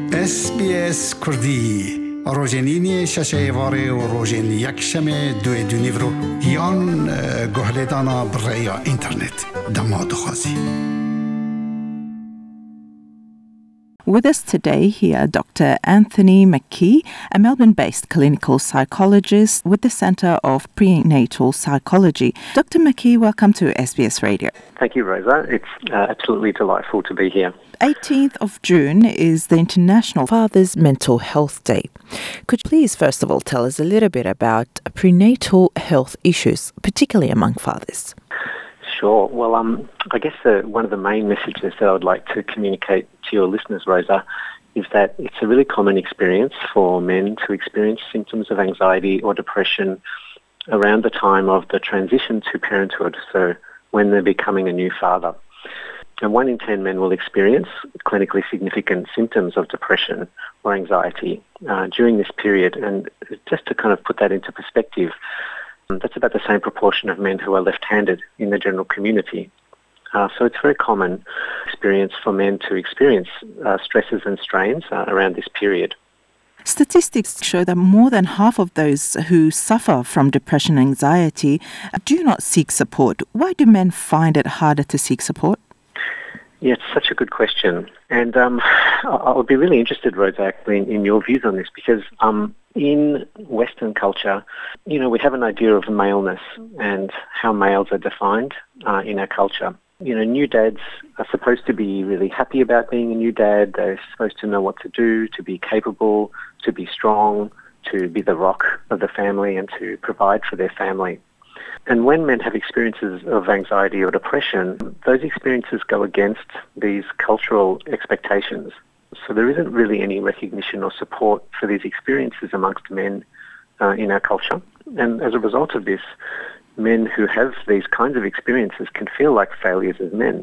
SBS كردي روجينيني شاشايفاري وروجين يكشمي دوي دونيفرو يان قهلدانا برأي إنترنت دماد خازي. With us today here, Dr. Anthony McKee, a Melbourne-based clinical psychologist with the Centre of Prenatal Psychology. Dr. McKee, welcome to SBS Radio. Thank you, Rosa. It's absolutely delightful to be here. 18th of June is the International Father's Mental Health Day. Could you please, first of all, tell us a little bit about prenatal health issues, particularly among fathers? Sure. Well, I guess one of the main messages that I would like to communicate to your listeners, Rosa, is that it's a really common experience for men to experience symptoms of anxiety or depression around the time of the transition to parenthood, so when they're becoming a new father. And 1 in 10 men will experience clinically significant symptoms of depression or anxiety during this period. And just to kind of put that into perspective, that's about the same proportion of men who are left-handed in the general community. So it's a very common experience for men to experience stresses and strains around this period. Statistics show that more than half of those who suffer from depression and anxiety do not seek support. Why do men find it harder to seek support? Yeah, it's such a good question. And I would be really interested, Rosa, actually, in your views on this, because in Western culture, we have an idea of maleness and how males are defined in our culture. New dads are supposed to be really happy about being a new dad. They're supposed to know what to do, to be capable, to be strong, to be the rock of the family and to provide for their family. And when men have experiences of anxiety or depression, those experiences go against these cultural expectations. So there isn't really any recognition or support for these experiences amongst men in our culture. And as a result of this, men who have these kinds of experiences can feel like failures as men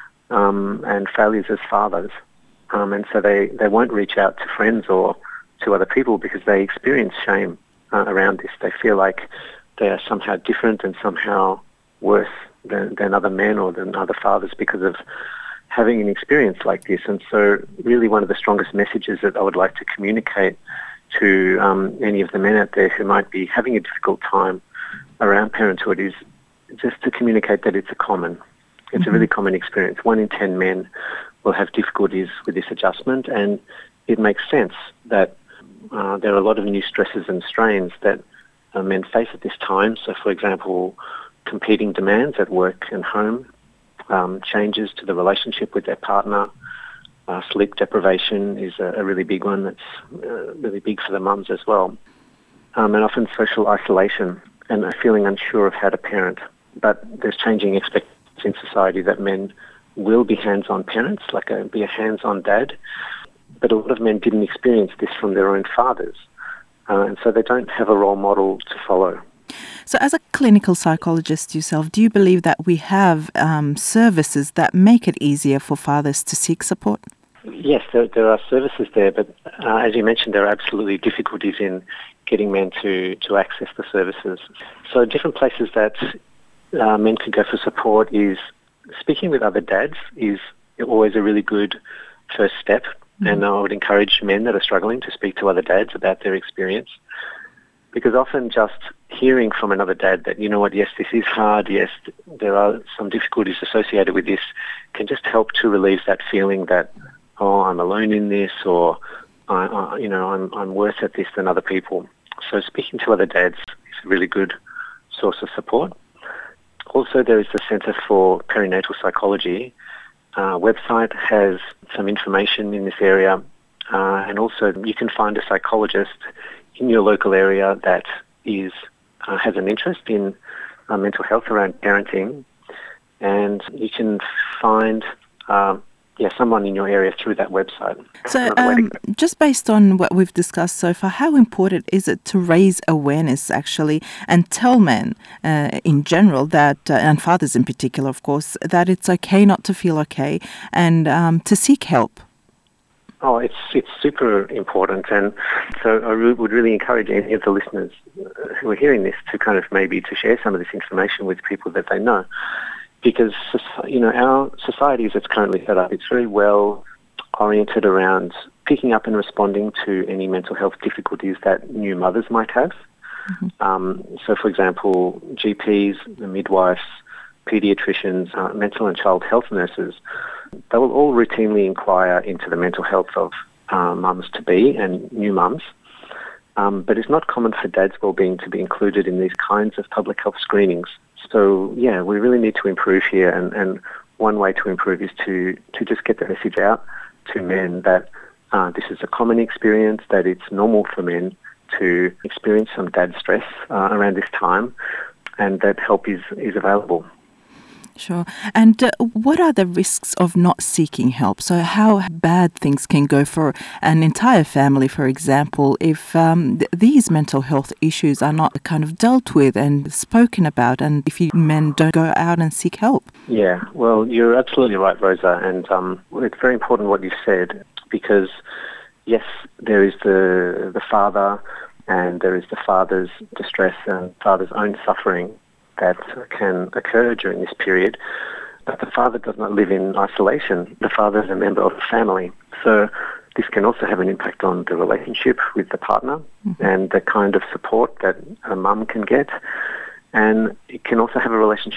and failures as fathers. And so they won't reach out to friends or to other people because they experience shame around this. They feel like they are somehow different and somehow worse than other men or than other fathers because of having an experience like this. And so really one of the strongest messages that I would like to communicate to any of the men out there who might be having a difficult time around parenthood is just to communicate that it's a really common experience. 1 in 10 men will have difficulties with this adjustment, and it makes sense that there are a lot of new stresses and strains that men face at this time. So, for example, competing demands at work and home, changes to the relationship with their partner, sleep deprivation is a really big one that's really big for the mums as well, and often social isolation and a feeling unsure of how to parent. But there's changing expectations in society that men will be hands-on parents, be a hands-on dad, but a lot of men didn't experience this from their own fathers. And so they don't have a role model to follow. So as a clinical psychologist yourself, do you believe that we have services that make it easier for fathers to seek support? Yes, there are services there, but as you mentioned, there are absolutely difficulties in getting men to access the services. So different places that men can go for support is speaking with other dads is always a really good first step. And I would encourage men that are struggling to speak to other dads about their experience, because often just hearing from another dad that, yes, this is hard, yes, there are some difficulties associated with this, can just help to relieve that feeling that, I'm alone in this, or, I'm worse at this than other people. So speaking to other dads is a really good source of support. Also, there is the Centre for Perinatal Psychology website has some information in this area, and also you can find a psychologist in your local area that has an interest in mental health around parenting, and you can find someone in your area through that website. So just based on what we've discussed so far, how important is it to raise awareness actually and tell men in general that, and fathers in particular of course, that it's okay not to feel okay and to seek help? Oh, it's super important, and so I would really encourage any of the listeners who are hearing this to kind of maybe to share some of this information with people that they know. Because, our society as it's currently set up, it's very well oriented around picking up and responding to any mental health difficulties that new mothers might have. So, for example, GPs, the midwives, paediatricians, mental and child health nurses, they will all routinely inquire into the mental health of mums-to-be and new mums. But it's not common for dad's wellbeing to be included in these kinds of public health screenings. So, yeah, we really need to improve here. And one way to improve is to just get the message out to men that this is a common experience, that it's normal for men to experience some dad stress around this time, and that help is available. Sure. And what are the risks of not seeking help? So how bad things can go for an entire family, for example, if these mental health issues are not kind of dealt with and spoken about, and if men don't go out and seek help? Yeah, well, you're absolutely right, Rosa, and it's very important what you said, because, yes, there is the father, and there is the father's distress and father's own suffering that can occur during this period, but the father does not live in isolation. The father is a member of the family. So this can also have an impact on the relationship with the partner and the kind of support that a mum can get. And it can also have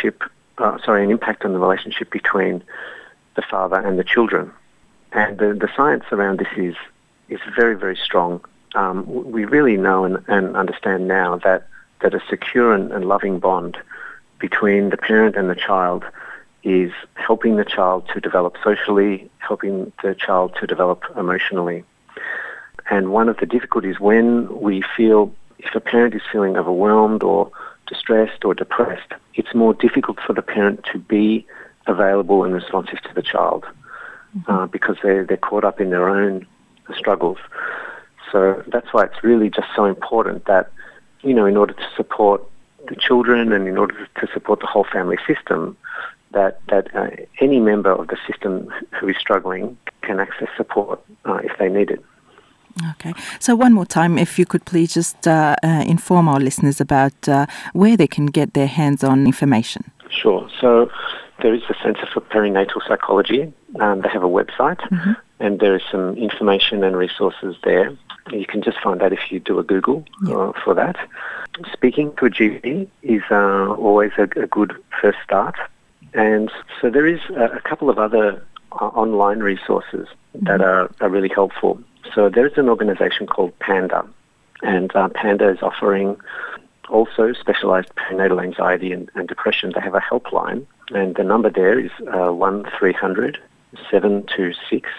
an impact on the relationship between the father and the children. And the science around this is very, very strong. We really know and understand now that a secure and loving bond between the parent and the child is helping the child to develop socially, helping the child to develop emotionally. And one of the difficulties when we feel, if a parent is feeling overwhelmed or distressed or depressed, it's more difficult for the parent to be available and responsive to the child because they're caught up in their own struggles. So that's why it's really just so important that, in order to support the children and in order to support the whole family system, that any member of the system who is struggling can access support if they need it. Okay. So one more time, if you could please just inform our listeners about where they can get their hands on information. Sure. So there is the Centre for Perinatal Psychology. They have a website and there is some information and resources there. You can just find that if you do a Google for that. Speaking to a GP is always a good first start. And so there is a couple of other online resources that are really helpful. So there is an organisation called PANDA, and PANDA is offering also specialised perinatal anxiety and depression. They have a helpline, and the number there is 1300 726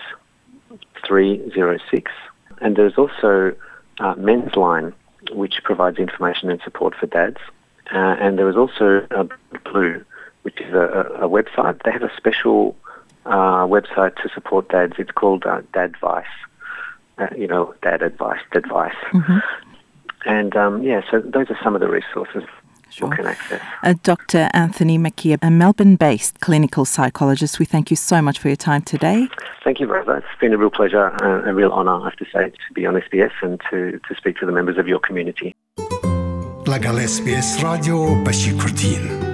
306. And there's also Men's Line, which provides information and support for dads. And there is also Blue, which is a website. They have a special website to support dads. It's called Dadvice. Dad advice. And so those are some of the resources you can access. Dr. Anthony McKee, a Melbourne-based clinical psychologist, we thank you so much for your time today. Thank you, Rosa. It's been a real pleasure, a real honour, I have to say, to be on SBS and to speak to the members of your community. لگل SBS رادیو بشی کردین